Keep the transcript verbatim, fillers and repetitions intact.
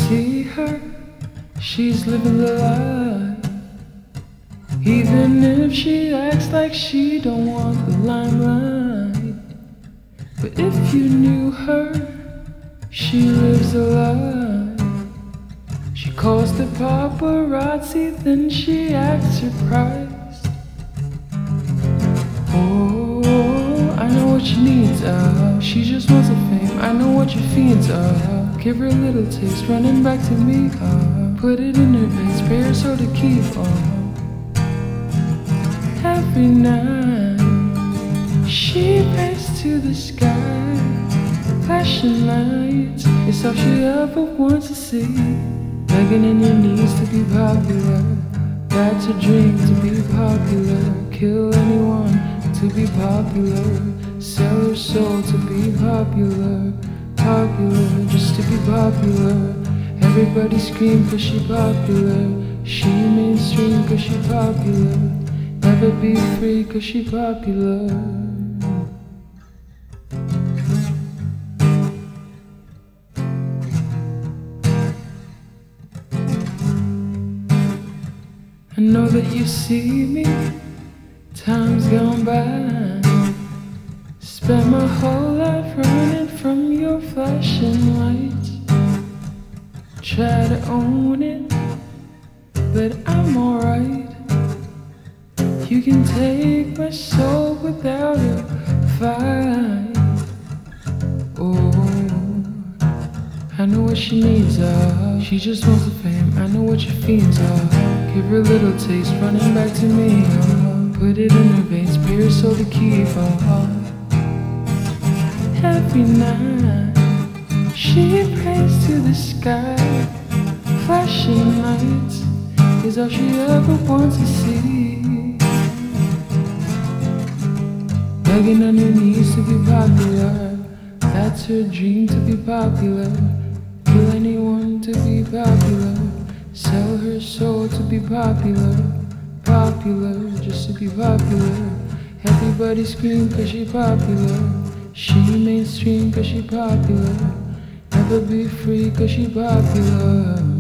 see her, she's living the life. Even if she acts like she don't want the limelight. But if you knew her, she lives a life. She calls the paparazzi, then she acts surprised. Oh, I know what she needs, uh she just wants the fame, I know what your fiends are. Give her a little taste, running back to me, uh put it in her veins, pay her so to keep on. Every night she prays to the sky. Flashing lights, it's all she ever wants to see. Begging on your knees to be popular. That's a dream, to be popular. Kill anyone to be popular. Sell her soul to be popular. Popular, just to be popular. Everybody scream cause she popular. She mainstream cause she popular. Never be free cause she popular. I know that you see me, time's gone by. Spent my whole life running from your flashing lights. Try to own it, but I'm alright. You can take my soul without a fight. Oh, I know what she needs, uh she just wants the fame, I know what your fiends are. Give her a little taste, running back to me, uh put it in her veins, pay her soul to keep on. Every night she prays to the sky. Flashing lights is all she ever wants to see. Begging on her knees to be popular. That's her dream, to be popular. Kill anyone to be popular. Sell her soul to be popular. Popular, just to be popular. Everybody scream cause she popular. She mainstream cause she popular. Never be free cause she popular.